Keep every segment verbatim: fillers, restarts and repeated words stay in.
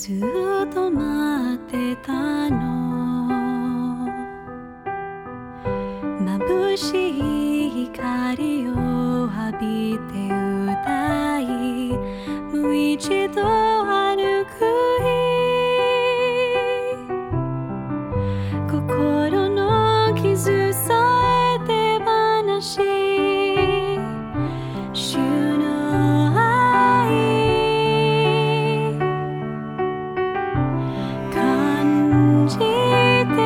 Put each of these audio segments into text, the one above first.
ずっと待ってたの。眩しい光を浴びて歌い、もう一度歩く日、心の傷さえ手放し、主の愛感じて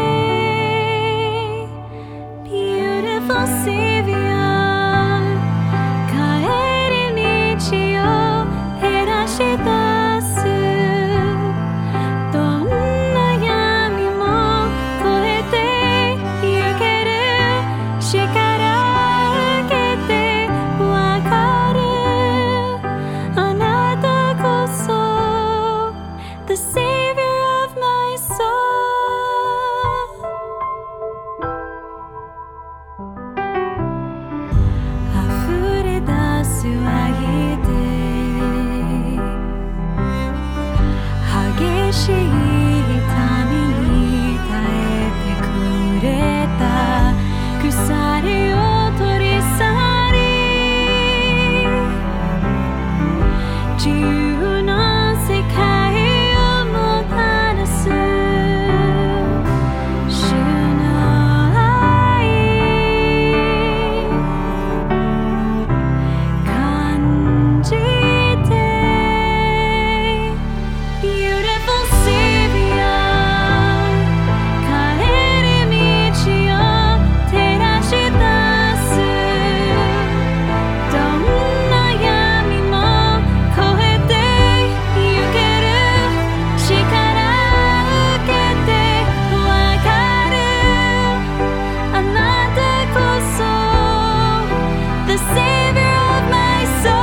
Beautiful Savior 帰り道を照らし出す、どんな闇も越えてゆける力受けてわかる、あなたこそ The Savior of my soul。 溢れ出す愛で激しい痛みに耐えてくれた、鎖を取り去り自由な世界をもたらす、主の愛感じて Beautiful Savior 帰り道を照らし出す、どんな闇も越えてゆける力受けてわかる、あなたこそ The Savior of my soul。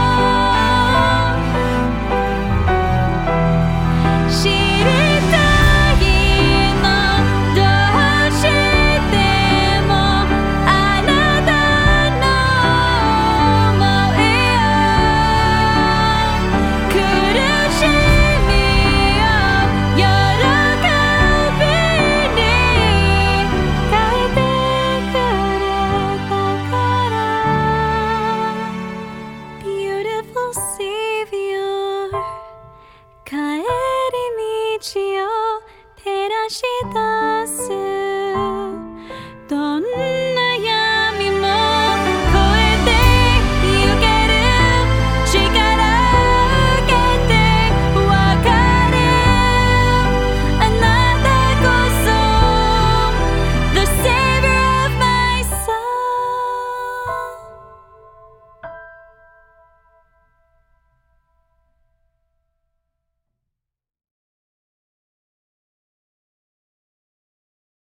知りたいのどうしても、あなたの想いを苦しみを喜びに変えてくれたから、 Beautiful Savior 帰り道を照らした